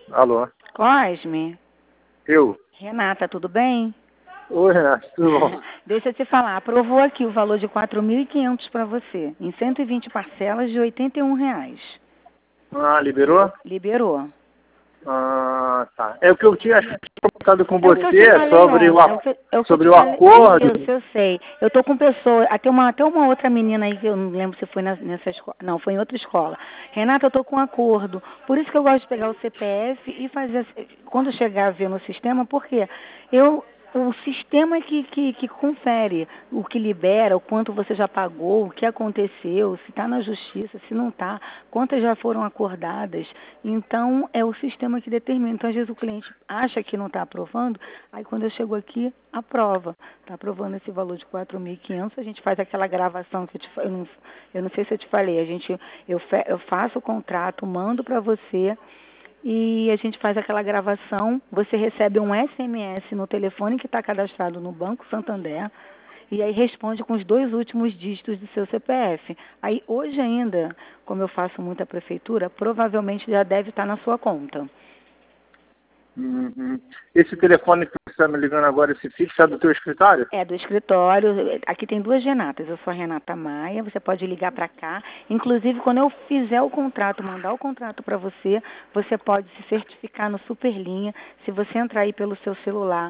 Alô? Cosme? Eu? Renata, tudo bem? Oi, Renato, tudo bom? Deixa eu te falar, aprovou aqui o valor de 4.500 para você, em 120 parcelas de R$ 81. Ah, liberou? Liberou. Ah, tá. É o que eu tinha comentado com É o que eu te você falei, sobre ó. É o que eu sobre te o falei. acordo. Isso, eu sei. Eu tô com pessoa, até uma outra menina aí que eu não lembro se foi nessa escola. Não, foi em outra escola. Renata, eu tô com um acordo. Por isso que eu gosto de pegar o CPF e fazer, quando chegar a ver no sistema, porque o sistema que confere o que libera, o quanto você já pagou, o que aconteceu, se está na justiça, se não está, quantas já foram acordadas. Então, é o sistema que determina. Então, às vezes o cliente acha que não está aprovando, aí quando eu chego aqui, aprova. Está aprovando esse valor de 4.500, a gente faz aquela gravação que eu não sei se eu te falei, eu faço o contrato, mando para você, e a gente faz aquela gravação, você recebe um SMS no telefone que está cadastrado no Banco Santander, e aí responde com os 2 últimos dígitos do seu CPF. Aí hoje ainda, como eu faço muita prefeitura, provavelmente já deve estar na sua conta. Uhum. Esse telefone que você está me ligando agora, esse fixo, é do teu escritório? É do escritório. Aqui tem 2 Renatas. Eu sou a Renata Maia. Você pode ligar para cá. Inclusive, quando eu fizer o contrato, mandar o contrato para você, você pode se certificar no Superlinha. Se você entrar aí pelo seu celular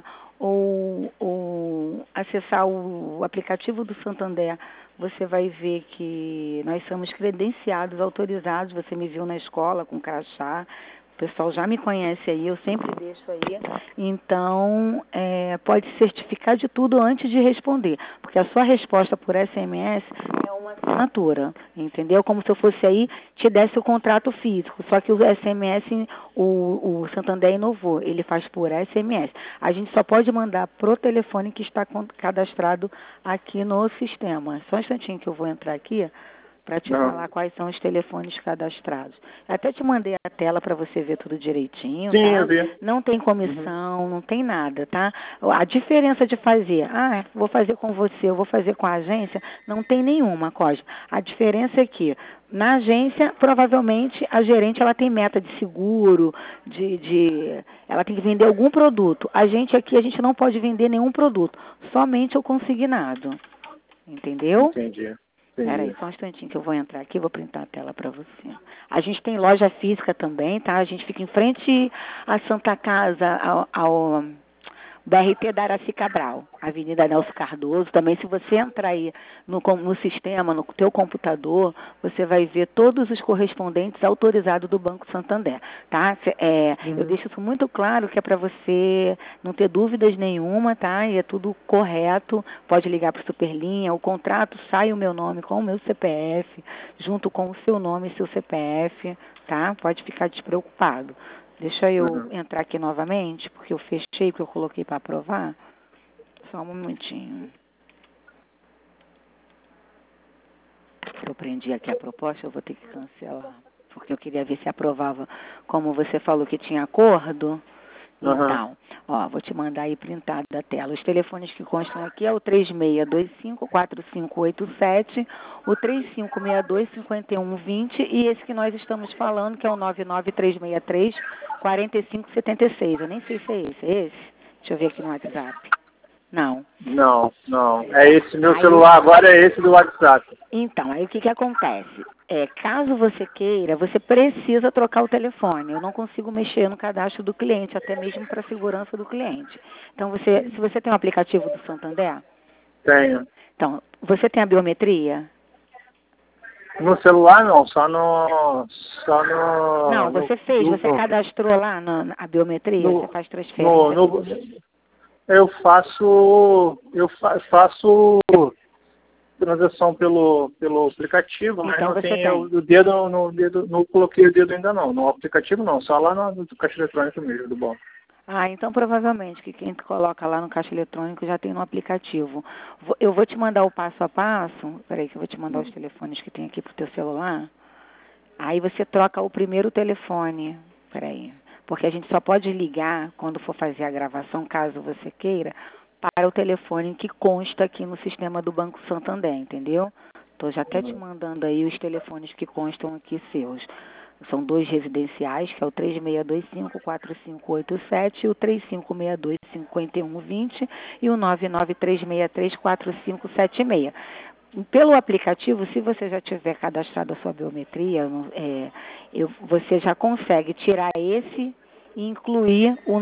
ou acessar o aplicativo do Santander, você vai ver que nós somos credenciados, autorizados. Você me viu na escola com crachá. O pessoal já me conhece aí, eu sempre deixo aí. Então, pode certificar de tudo antes de responder. Porque a sua resposta por SMS é uma assinatura, entendeu? Como se eu fosse aí, te desse o contrato físico. Só que o SMS, o Santander inovou, ele faz por SMS. A gente só pode mandar pro telefone que está cadastrado aqui no sistema. Só um instantinho que eu vou entrar aqui para te Não. falar quais são os telefones cadastrados. Até te mandei a tela para você ver tudo direitinho, Sim, tá? eu vi. Não tem comissão, não tem nada, tá? A diferença de fazer, vou fazer com você, eu vou fazer com a agência, não tem nenhuma, Cosme. A diferença é que na agência, provavelmente, a gerente ela tem meta de seguro, ela tem que vender algum produto. A gente aqui, a gente não pode vender nenhum produto, somente o consignado. Entendeu? Entendi. Espera aí, Entendi. só um instantinho que eu vou entrar aqui e vou printar a tela para você. A gente tem loja física também, tá? A gente fica em frente à Santa Casa, ao BRT da Araci Cabral, Avenida Nelson Cardoso. Também, se você entrar aí no sistema, no teu computador, você vai ver todos os correspondentes autorizados do Banco Santander, tá? Eu deixo isso muito claro que é para você não ter dúvidas nenhuma, tá? E é tudo correto. Pode ligar para o Superlinha. O contrato sai o meu nome com o meu CPF, junto com o seu nome e seu CPF, tá? Pode ficar despreocupado. Deixa eu entrar aqui novamente, porque eu fechei, porque eu coloquei para aprovar. Só um minutinho. Eu prendi aqui a proposta, eu vou ter que cancelar. Porque eu queria ver se aprovava, como você falou que tinha acordo. Então, vou te mandar aí printado a tela. Os telefones que constam aqui é o 3625-4587, o 3562-5120 e esse que nós estamos falando, que é o 99363-4576. Eu nem sei se é esse. É esse? Deixa eu ver aqui no WhatsApp. Não. Não. É esse meu celular agora, é esse do WhatsApp. Então, aí o que acontece? Caso você queira, você precisa trocar o telefone. Eu não consigo mexer no cadastro do cliente, até mesmo para a segurança do cliente. Então, se você tem um aplicativo do Santander? Tenho. Então, você tem a biometria? No celular não, só no... Não, você cadastrou lá a biometria? Você faz transferência? Eu faço transação pelo aplicativo, mas então, não você tem o dedo não coloquei o dedo ainda não. No aplicativo não, só lá no caixa eletrônico mesmo do banco. Então provavelmente que quem coloca lá no caixa eletrônico já tem no aplicativo. Eu vou te mandar o passo a passo. Peraí que eu vou te mandar os telefones que tem aqui pro teu celular. Aí você troca o primeiro telefone. Peraí. Porque a gente só pode ligar quando for fazer a gravação, caso você queira, para o telefone que consta aqui no sistema do Banco Santander, entendeu? Tô já até te mandando aí os telefones que constam aqui seus. São dois residenciais, que é o 3625-4587 e o 3562-5120 e o 99363-4576. Pelo aplicativo, se você já tiver cadastrado a sua biometria, você já consegue tirar esse e incluir o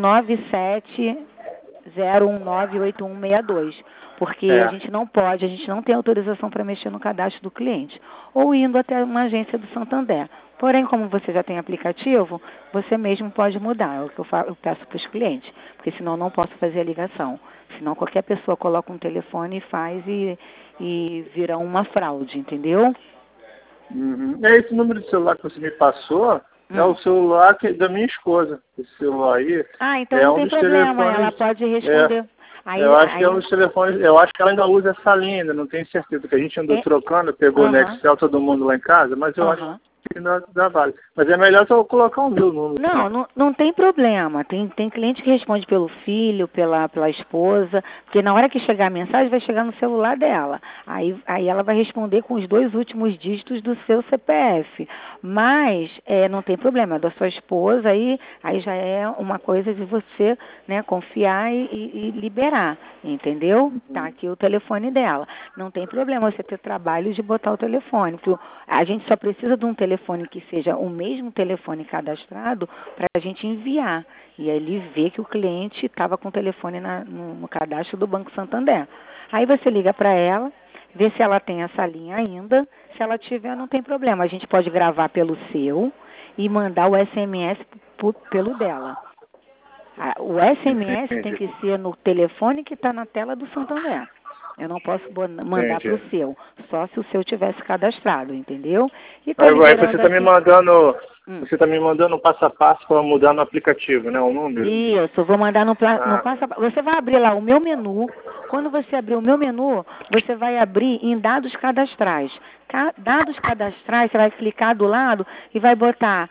970198162, porque a gente não pode, a gente não tem autorização para mexer no cadastro do cliente, ou indo até uma agência do Santander. Porém, como você já tem aplicativo, você mesmo pode mudar, é o que eu peço para os clientes, porque senão eu não posso fazer a ligação. Senão qualquer pessoa coloca um telefone e faz e vira uma fraude, entendeu? Uhum. Esse número de celular que você me passou é o celular da minha esposa. Esse celular aí então é não um tem dos problema, telefones. ela pode responder. Eu acho que é um dos telefones. Eu acho que ela ainda usa essa linha, ainda não tenho certeza, porque a gente andou trocando, pegou o Nextel todo mundo lá em casa, mas eu acho que dá vale. Mas é melhor só colocar o meu número. Não tem problema. Tem cliente que responde pelo filho, pela esposa, porque na hora que chegar a mensagem vai chegar no celular dela. Aí ela vai responder com os 2 últimos dígitos do seu CPF. Mas não tem problema, é da sua esposa, aí já é uma coisa de você, né, confiar e liberar, entendeu? Tá aqui o telefone dela. Não tem problema você ter trabalho de botar o telefone, porque a gente só precisa de um telefone que seja o mesmo telefone cadastrado para a gente enviar. E aí ele vê que o cliente estava com o telefone no cadastro do Banco Santander. Aí você liga para ela, vê se ela tem essa linha ainda. Se ela tiver, não tem problema. A gente pode gravar pelo seu e mandar o SMS pelo dela. O SMS tem que ser no telefone que está na tela do Santander. Eu não posso mandar para o seu, só se o seu tivesse cadastrado, entendeu? E aí você está me mandando, você está me mandando um passo a passo para mudar no aplicativo, né, o número? Isso, eu vou mandar no passo a passo. Você vai abrir lá o meu menu. Quando você abrir o meu menu, você vai abrir em dados cadastrais. Dados cadastrais, você vai clicar do lado e vai botar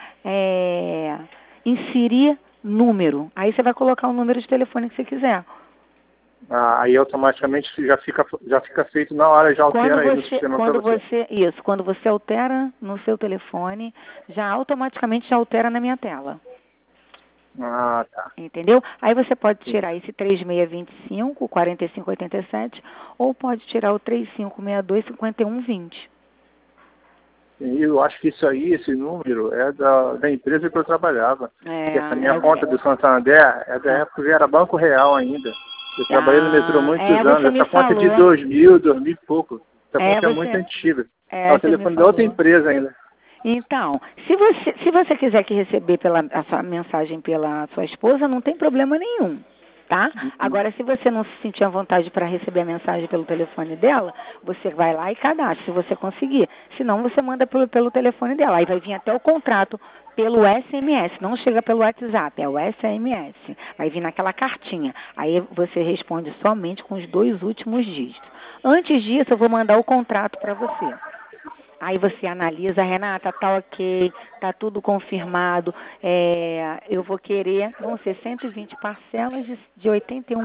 inserir número. Aí você vai colocar o número de telefone que você quiser. Aí automaticamente já fica feito na hora, já altera aí no sistema para você. Quando você altera no seu telefone, já automaticamente altera na minha tela. Tá. Entendeu? Aí você pode tirar esse 3625, 4587, ou pode tirar o 3562, 5120. Eu acho que isso aí, esse número, é da empresa que eu trabalhava. Essa minha conta do Santander é da época que era Banco Real ainda. Eu trabalhei no metrô há muitos anos. Essa conta é de 2000 e pouco. Essa conta é muito antiga. É o telefone da outra empresa ainda. Então, se você quiser que receber a sua mensagem pela sua esposa, não tem problema nenhum, tá? Agora, se você não se sentir à vontade para receber a mensagem pelo telefone dela, você vai lá e cadastra, se você conseguir. Senão, você manda pelo telefone dela. Aí vai vir até o contrato pelo SMS, não chega pelo WhatsApp, é o SMS. Vai vir naquela cartinha. Aí você responde somente com os 2 últimos dígitos. Antes disso, eu vou mandar o contrato para você. Aí você analisa, Renata, tá ok, tá tudo confirmado, eu vou querer, vão ser 120 parcelas de R$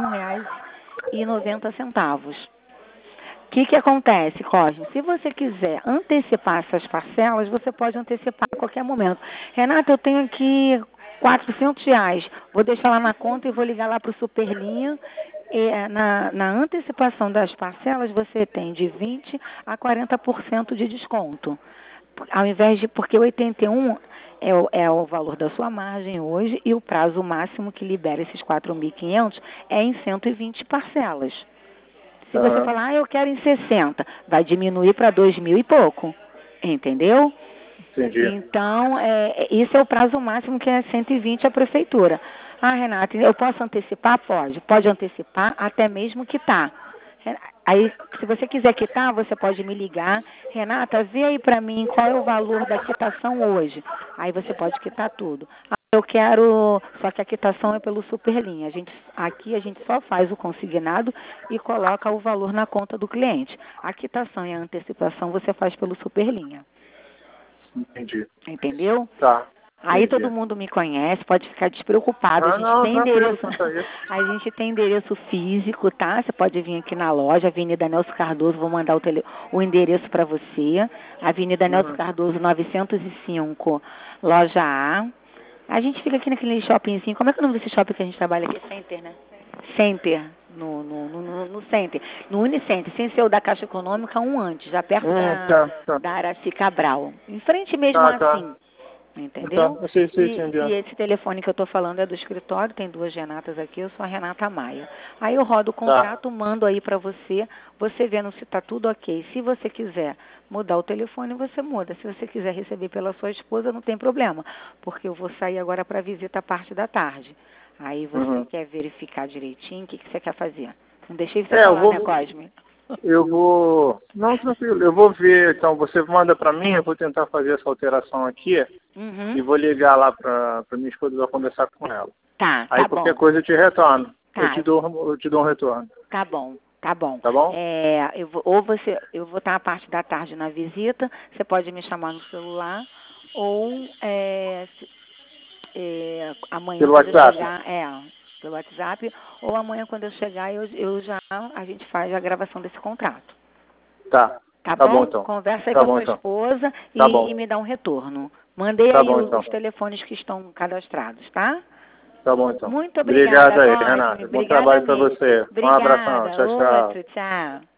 81,90. O que acontece, Cosme? Se você quiser antecipar essas parcelas, você pode antecipar a qualquer momento. Renata, eu tenho aqui R$ 400, vou deixar lá na conta e vou ligar lá para o Superlinha. Na antecipação das parcelas, você tem de 20% a 40% de desconto. Ao invés de, porque o 81 é o valor da sua margem hoje e o prazo máximo que libera esses 4.500 é em 120 parcelas. Se você falar, eu quero em 60, vai diminuir para 2.000 e pouco, entendeu? Entendi. Então, isso é o prazo máximo, que é 120 a prefeitura. Renata, eu posso antecipar? Pode. Pode antecipar, até mesmo quitar. Aí, se você quiser quitar, você pode me ligar. Renata, vê aí para mim qual é o valor da quitação hoje. Aí você pode quitar tudo. Eu quero, só que a quitação é pelo Superlinha. Aqui a gente só faz o consignado e coloca o valor na conta do cliente. A quitação e a antecipação você faz pelo Superlinha. Entendi. Entendeu? Tá. Aí todo mundo me conhece, pode ficar despreocupado. A gente tem endereço físico, tá? Você pode vir aqui na loja, Avenida Nelson Cardoso, vou mandar o endereço para você. Avenida Nelson Cardoso, 905, loja A. A gente fica aqui naquele shoppingzinho. Como é que é o nome desse shopping que a gente trabalha aqui? Center, né? Center. No Center. No Unicenter, sem ser o da Caixa Econômica, um antes, já perto da Araci Cabral. Em frente mesmo assim. Entendeu? E esse telefone que eu estou falando é do escritório, tem 2 Renatas aqui, eu sou a Renata Maia. Aí eu rodo o contrato, mando aí para você vendo se está tudo ok. Se você quiser mudar o telefone, você muda. Se você quiser receber pela sua esposa, não tem problema, porque eu vou sair agora para visita a parte da tarde. Aí você quer verificar direitinho, o que você quer fazer? Não deixei você falar, né, Cosme? Eu vou... Não, tranquilo. Eu vou ver, então, você manda para mim, eu vou tentar fazer essa alteração aqui e vou ligar lá para minha esposa, vou conversar com ela. Aí qualquer coisa eu te retorno. Eu te dou um retorno. Tá bom. Tá bom. Tá bom? Eu vou estar a parte da tarde na visita, você pode me chamar no celular, ou amanhã pelo quando WhatsApp. eu chegar, pelo WhatsApp, ou amanhã quando eu chegar, a gente faz a gravação desse contrato. Tá bom então. Conversa aí com a sua esposa e me dá um retorno. Mandei aí os telefones que estão cadastrados, tá? Tá bom então. Muito obrigada. Obrigado aí, Renata. Bom trabalho para você. Obrigada. Um abração. Tchau, tchau. Tchau.